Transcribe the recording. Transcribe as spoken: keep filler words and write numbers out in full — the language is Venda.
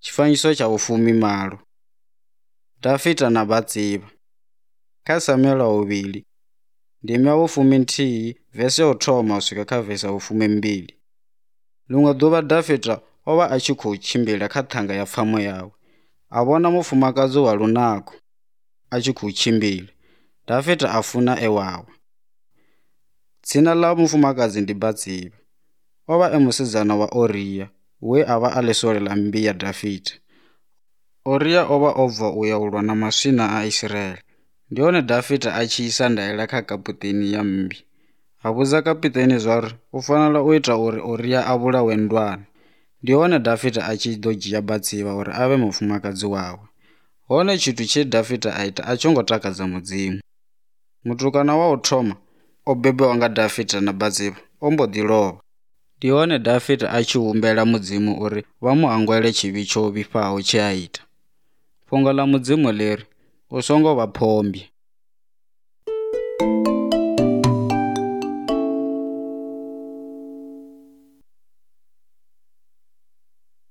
Tshifanyiso tsha vhufumi malo. Dafita na Batsiba. Kha Samuela uvhili ndimi ya vhufumi nthihi vese ya u thoma swika kha vese ya vhufumi mbili. Ḽiṅwe ḓuvha Dafita o vha a tshi khou tshimbila kha ṱhanga ya pfamo yawe, a vhona mufumakadzi wa lunako a tshi khou tshimbila. Dafita a funa e wawe. Dzina ḽa mufumakadzi ndi Batsiba. O vha e musidzana wa Oriya we a vha a ḽisole ḽa mmbi ya Dafita. Oriya o vha o bva u ya u lwa na maswina a Israele. Ndi hone Dafita a tshi isa ndaela kha kaputeni ya mmbi. A vhudza kapiteni zwauri u fanela u ita uri Oriya a vhulawe ndwane. Ndi hone Dafita a tshi ḓo dzhia Batsiba uri a vhe mufumakadzi wawe. Hone tshithu tshe Dafita a ita a tsho ngo takadza Mudzimu. Mutukana wa u thoma o bebiwaho nga Dafita na Batsiba o mbo ḓi lovha. Ndi hone Dafita a tshi humbela Mudzimu uri vha mu hangwele tshivhi tsho vhifhaho tshe a ita. Fhungo ḽa Mudzimu ḽi ri, u songo vha phombi.